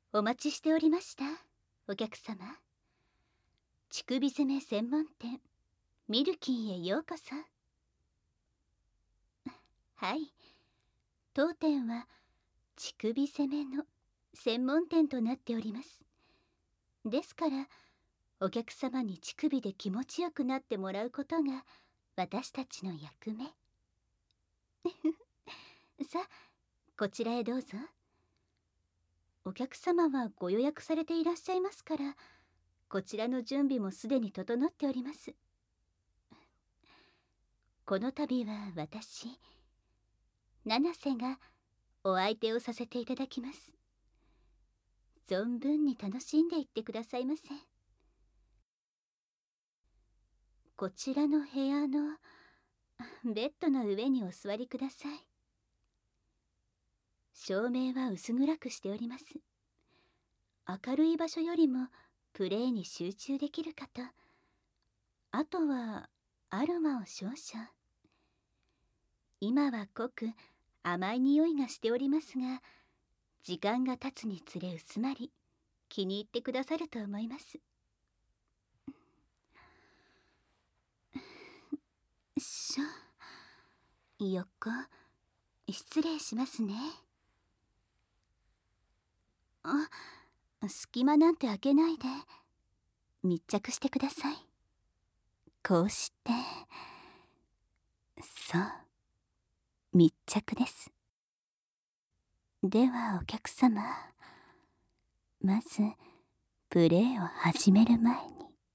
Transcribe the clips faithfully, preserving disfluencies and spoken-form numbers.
お待ちしておりました、お客様。乳首攻め専門店ミルキーへようこそ。はい、当店は乳首攻めの専門店となっております。ですからお客様に乳首で気持ちよくなってもらうことが私たちの役目。さあ、こちらへどうぞ。お客様はご予約されていらっしゃいますから、こちらの準備もすでに整っております。この度は私七瀬がお相手をさせていただきます。存分に楽しんでいってくださいませ。こちらの部屋のベッドの上にお座りください。照明は薄暗くしております。明るい場所よりもプレイに集中できるかと。あとはアロマを少々。今は濃く甘い匂いがしておりますが、時間が経つにつれ薄まり気に入ってくださると思います。しょ、横失礼しますね。あ、隙間なんて開けないで密着してください。こうして、そう、密着です。ではお客様、まずプレイを始める前に、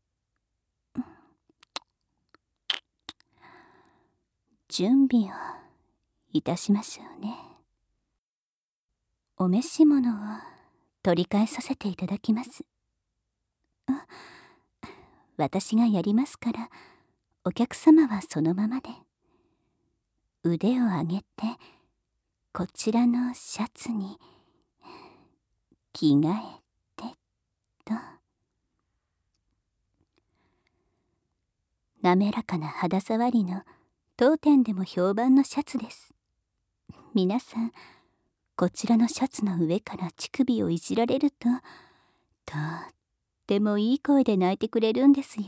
準備をいたしましょうね。お召し物を取り替えさせていただきます。あ、私がやりますから、お客様はそのままで。腕を上げてこちらのシャツに着替えてと。滑らかな肌触りの当店でも評判のシャツです。皆さんこちらのシャツの上から乳首をいじられると、とってもいい声で泣いてくれるんですよ。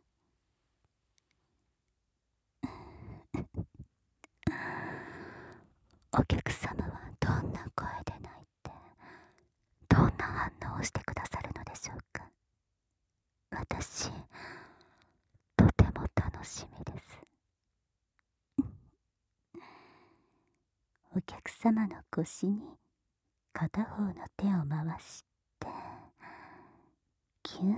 お客様はどんな声で泣いて、どんな反応をしてくださるのでしょうか。私、とても楽しみです。お客様の腰に片方の手を回してキュン、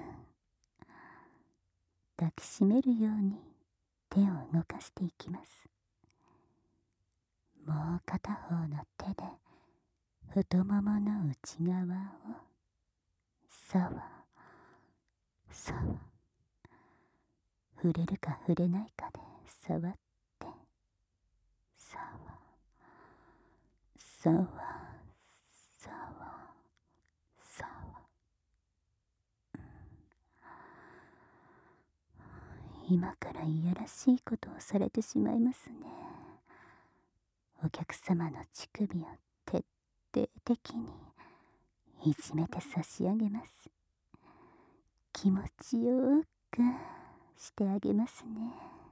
抱きしめるように手を動かしていきます。もう片方の手で太ももの内側をさわさわ、触れるか触れないかで触ってさわさわさわさわ。今からいやらしいことをされてしまいますね。お客様の乳首を徹底的にいじめて差し上げます。気持ちよくしてあげますね。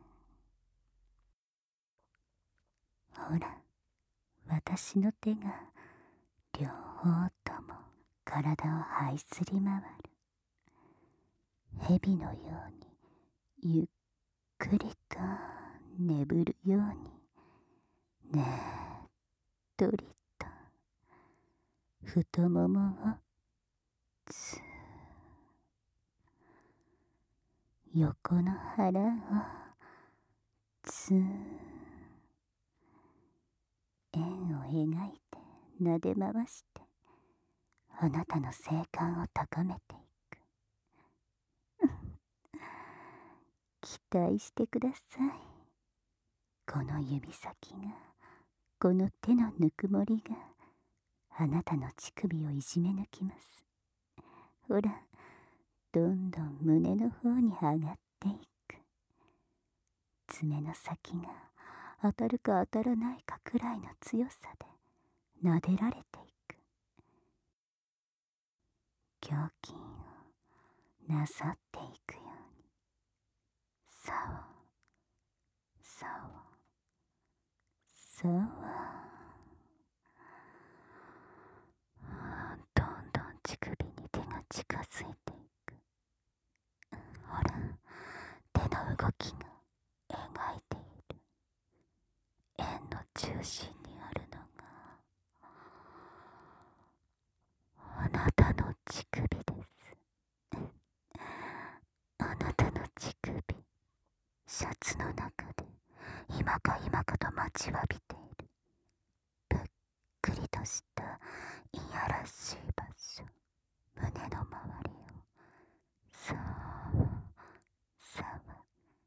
ほら、私の手が両方とも体を這いずり回る。蛇のようにゆっくりと眠るように、ねっとりと太ももをつー、横の腹をつー、円を描いて撫で回して、あなたの性感を高めていく。期待してください。この指先が、この手のぬくもりがあなたの乳首をいじめ抜きます。ほら、どんどん胸の方に上がっていく。爪の先が当たるか当たらないかくらいの強さで撫でられていく。 胸筋をなさっていくように、さわさわさわ、どんどん乳首に手が近づいていく。ほら、手の動きが描いている円の中心にあるのがあなたの乳首です。あなたの乳首、シャツの中で今か今かと待ちわびているぷっくりとしたいやらしい場所、胸の周りをさわさわ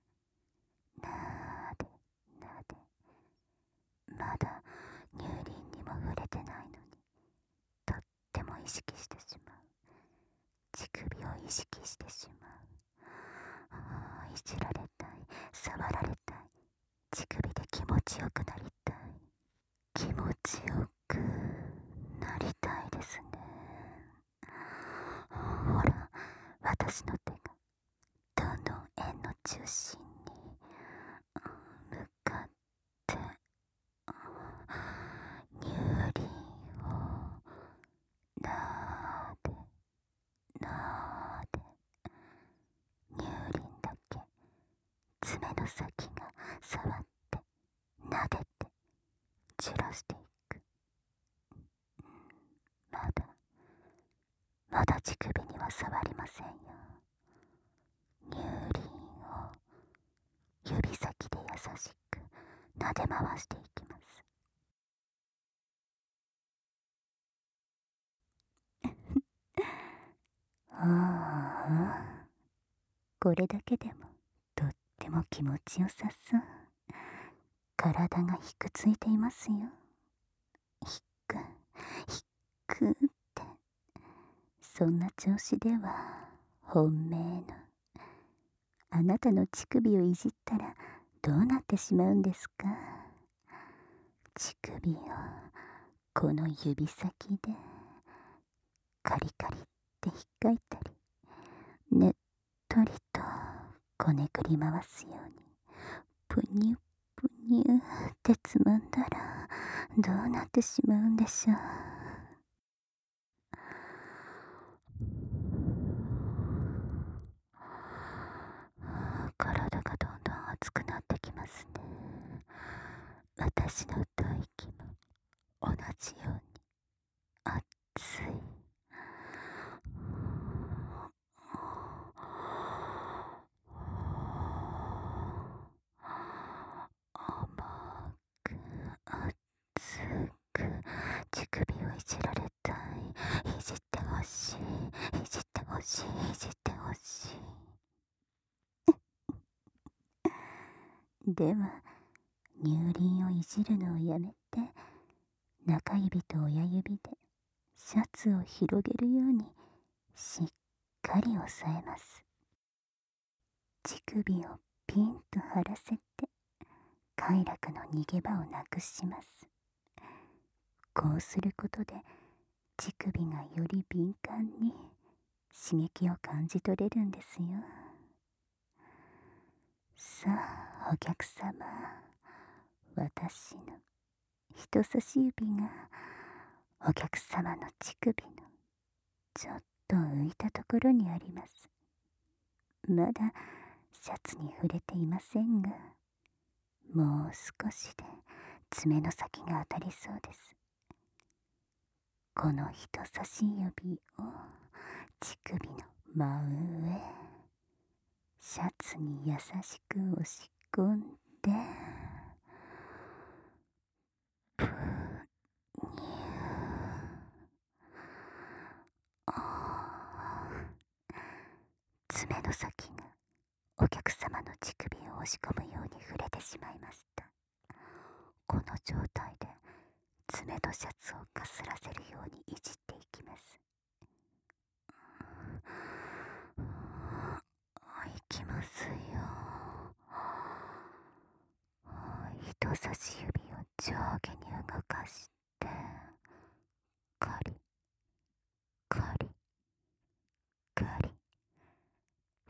なでなで、まだ乳輪にも触れてないのにとっても意識してしまう。乳首を意識してしまう。ああ、いじられたい、触られたい、乳首で気持ちよくなりたい、気持ちよくなりたいですね。ほら、私の手がどんどん円の中心に向かって乳輪をなーでなーで、乳輪だけ爪の先が触って撫でて散らしていく。まだまだ乳首には触りませんよ。乳輪を指先で優しく撫で回していきます。ああ、これだけでもとっても気持ちよさそう。体がひくついていますよ。ひくひくって、そんな調子では本命のあなたの乳首をいじったらどうなってしまうんですか。乳首をこの指先でカリカリってひっかいたり、ねっとりとこねくり回すようにぷにゅぷにゅってつまんだらどうなってしまうんでしょう。体がどんどん熱くなってきますね。私の唾液も同じように熱い。甘く熱く乳首をいじられたい、いじってほしい、いじってほしい、いじってほしい。では乳輪をいじるのをやめて、中指と親指でシャツを広げるようにしっかり押さえます。乳首をピンと張らせて快楽の逃げ場をなくします。こうすることで乳首がより敏感に刺激を感じ取れるんですよ。さあお客様、私の人差し指がお客様の乳首のちょっと浮いたところにあります。まだシャツに触れていませんが、もう少しで爪の先が当たりそうです。この人差し指を乳首の真上、シャツに優しく押し込んで、ぷにゅー、爪の先がお客様の乳首を押し込むように触れてしまいました。この状態で爪のシャツをかすらせるようにいじっていきます。いきますよ。人差し指を上下に動かしてカリカリ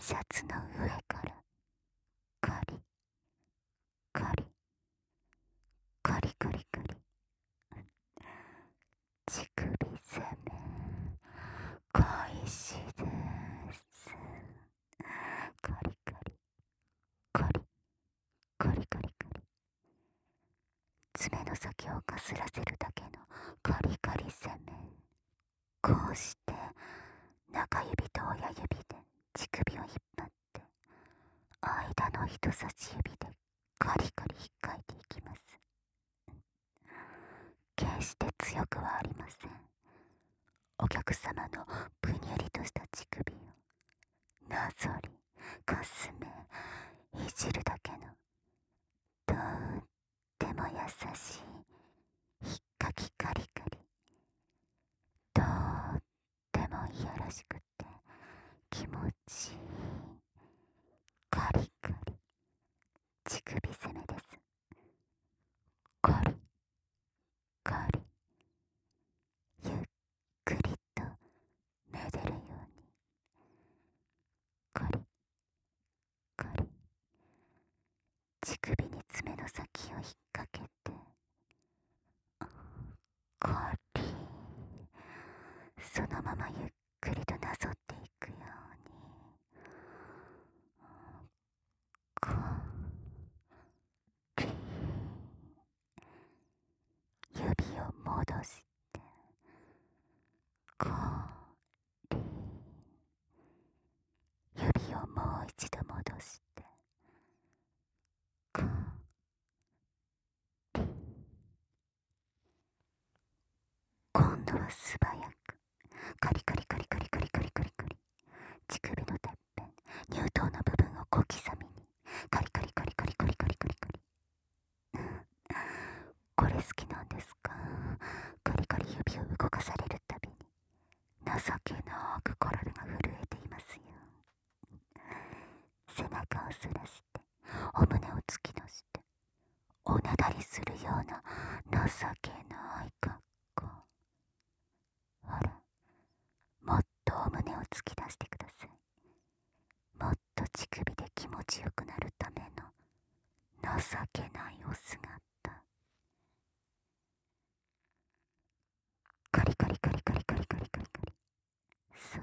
シャツの上からカリカリカリカリカリ、乳首攻め開始です。カリカリカリカリカリカリ、爪の先をかすらせるだけのカリカリ攻め。こうして中指と親指で乳首を引っ張って、間の人差し指でカリカリ引っかいていきます。決して強くはありません。お客様のぷにゅりとした乳首をなぞりかすめいじるだけの、とっても優しいひっかきカリカリ、とってもいやらしくて気持ちいいカリカリ乳首攻めです。カリカリ、ゆっくりとめでるように、カリカリ、乳首に爪の先を引っ掛けて、カリ、そのままゆっくりとなぞっていくように、カリ、指を戻して、カリ、指をもう一度戻して、カリ、今度は素早くカリカリカリカリカリカリカリカリ、乳首のてっぺん乳頭の部分を小刻みにカリカリカリカリカリカリカリカリ、これ好きなんですか？カリカリ指を動かされるたびに情けなく体が震えていますよ。背中を反らしてお胸を突き出しておねだりするような情けない格好。ほら、もっとお胸を突き出してください。もっと乳首で気持ちよくなるための情けないお姿。カリカリカリカリカリカリカリカリ、そう、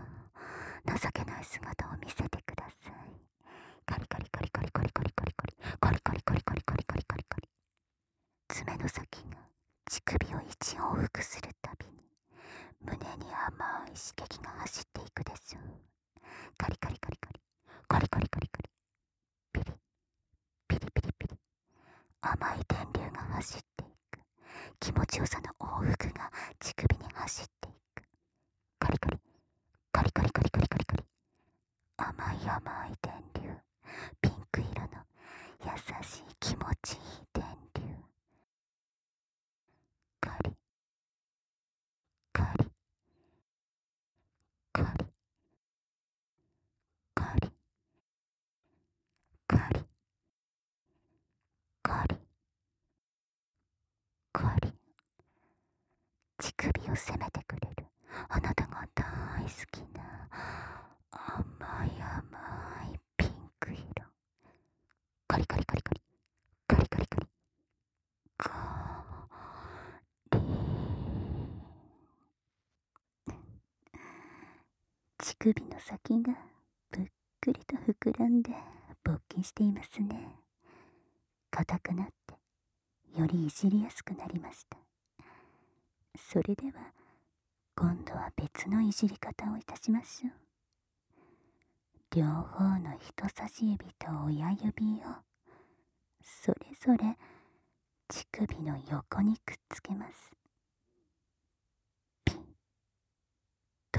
情けない姿を見せてください。カリカリカリカリカリカリカリカリカリカリカリカリカリカリカリカリ、爪の先が乳首を一往復するたびに胸に甘い刺激が走っていくでしょう。カリカリカリカリカリカリカリカリ、ピリピリピリピリ、甘い電流が走っていく。気持ちよさの往復が乳首に走っていく。カリカリカリカリカリカリカリカリ、甘い甘い電流、ピンク色の優しい気持ちいい電流。カリカリカリカリカリカリカリ、乳首を攻めてくれるあなたが大好きな甘い甘いピンク色。カリカリカリカリカリカリカリカリ、乳首の先がぷっくりと膨らんで勃起していますね。硬くなってよりいじりやすくなりました。それでは今度は別のいじり方をいたしましょう。両方の人差し指と親指をそれぞれ乳首の横にくっつけます。ピッと、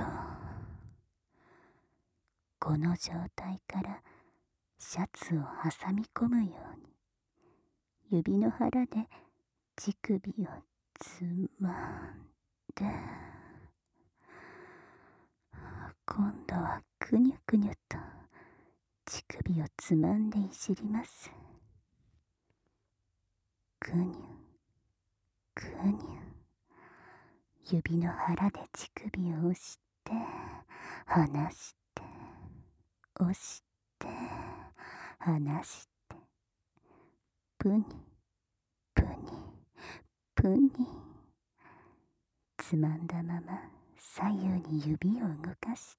この状態からシャツを挟み込むように指の腹で乳首をつまんで、今度はくにゅくにゅと乳首をつまんでいじります。くにゅくにゅ、指の腹で乳首を押して離して押して離して、プニプニプニ。つまんだまま左右に指を動かして、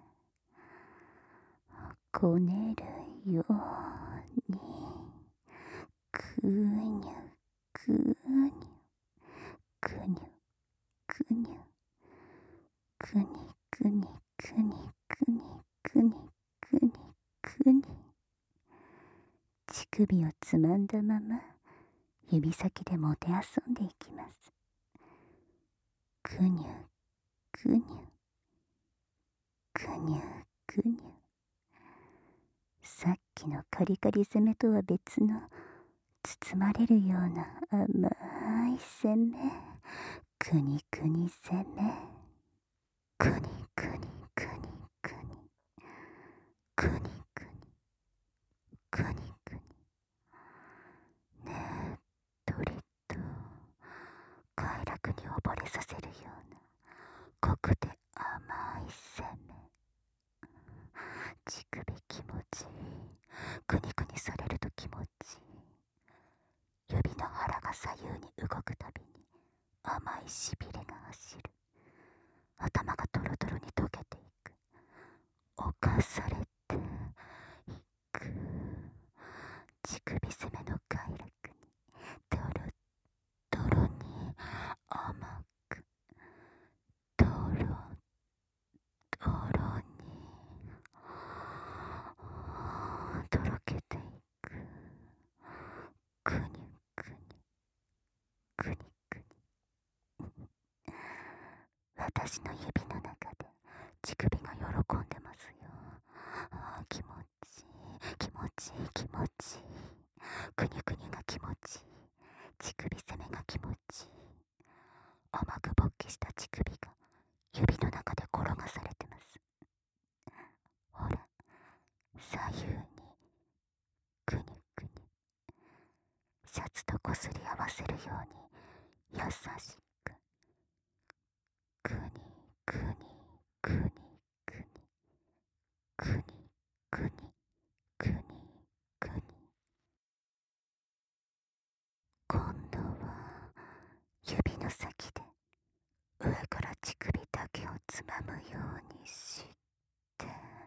こねるように、くにゅくにゅくにゅくにゅくにくにくにくにくにくにくに。乳首をつまんだまま指先でもてあそんでいきます。くにゅくにゅくにゅくにゅ。さっきのカリカリ攻めとは別の包まれるような甘い攻め、くにくに攻め、くにくにくにくにくにくにくにくに。ねっとりと快楽に溺れさせるような濃くて甘い攻め。乳首気持ちいい。くにくにされると気持ちいい。指の腹が左右に動くたびに甘いしびれが走る。頭がトロトロに溶けていく。侵されていく。乳首攻めの快楽にトロトロに甘く、トロトロにとろけていく。くにゅくにゅくにくに。私の指の中で乳首が喜んでますよ。ああ、気持ちいい気持ちいい気持ちいい。くにゅくにゅが気持ちいい。乳首攻めが気持ちいい。甘く勃起した乳首が指の中で転がされてます。ほら、左右にくにゅくにゅ。シャツとこすり合わせるように優しく、くにくにくにくにくにくにくにくに。今度は指の先で上から乳首だけをつまむようにして、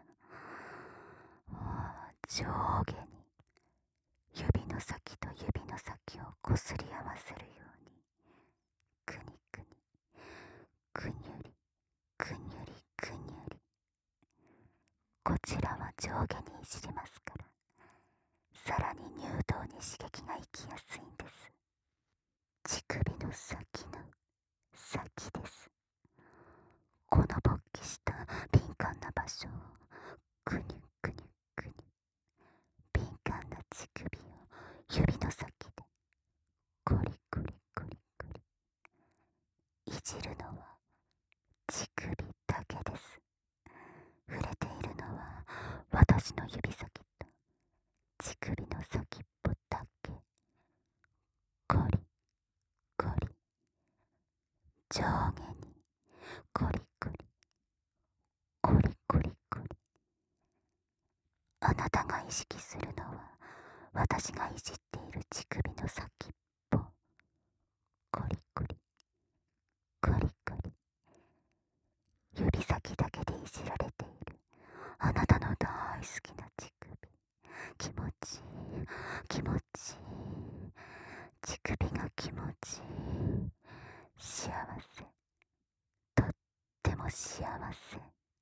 上下に指の先と指の先をこすり合わせるように、くにくにくにゅりくにゅりくにゅり。こちらは上下にいじりますから、さらに乳頭に刺激が行きやすいんです。乳首の先の先です。この勃起した敏感な場所をくにゅくにゅくにゅ。敏感な乳首を指の先でコリコリコリコリ。いじるのは乳首だけです。触れているのは私の指先と乳首の先っぽだけ。コリコリ。上下にコリコリコリコリコリ。あなたが意識するのは私がいじっている乳首の先っぽ。コリコリコリコリ。指先だけでいじられているあなたの大好きな乳首。気持ちいい気持ちいい。乳首が気持ちいい。幸せ、とっても幸せ。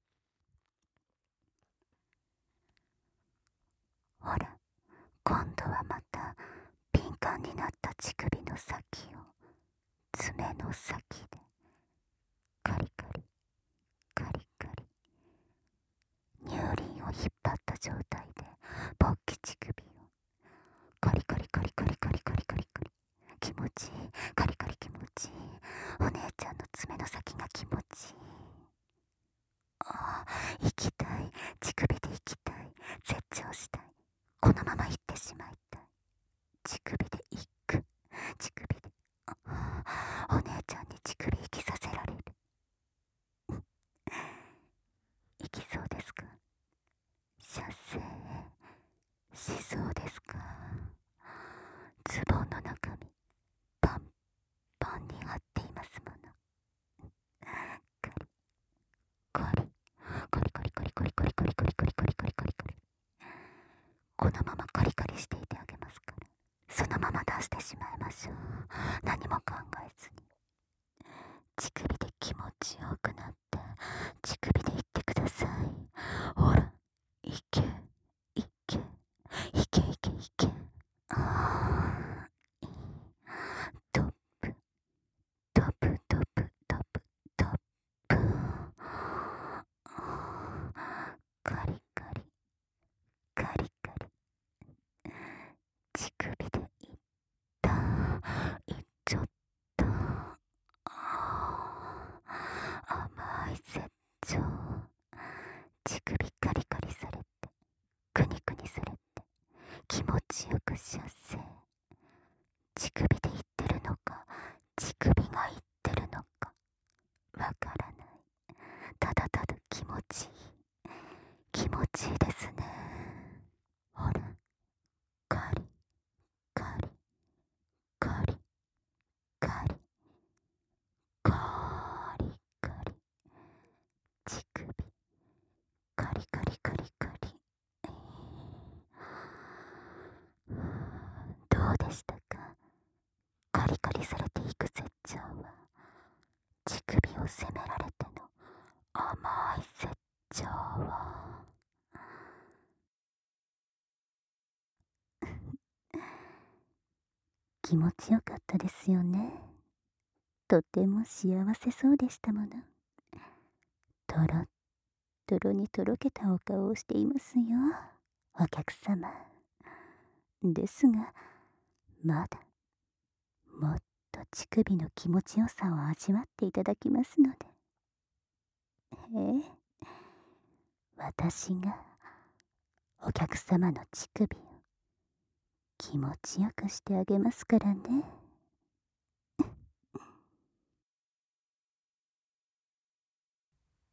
ほら、今度はまた敏感になった乳首の先を爪の先でカリカリカリカリ。乳輪を引っ張った状態で勃起乳首をカリカリカリカリカリカリカリカリ。気持ちいいカリカリ気持ちいい。お姉ちゃんの爪の先が気持ちいい。ああ、行きたい。乳首で行きたい。絶頂したい。このまま行ってしまいたい。乳首で行く。乳首で。ああ、お姉ちゃんに乳首ちよくなって乳首で言ってください。ほら、いけいけいけいけいけ。あートップトップトップトップトップ。カリカリカリカリ乳首でいったいっちゃった。あー甘い絶頂。乳首カリカリされてくにくにされて気持ちよく射精。乳首で言ってるのか乳首が言ってるのかわからない。ただただ気持ちいい気持ちいいですね。ほら、カリカリカリカリカリカリ乳首カリカリカリカリ。どうでしたか？カリカリされていく絶頂は乳首を責められての甘い絶頂は気持ちよかったですよね。とても幸せそうでしたもの。とろっとろにとろけたお顔をしていますよ、お客様。ですが、まだもっと乳首の気持ちよさを味わっていただきますので。ええ、私がお客様の乳首を気持ちよくしてあげますからね。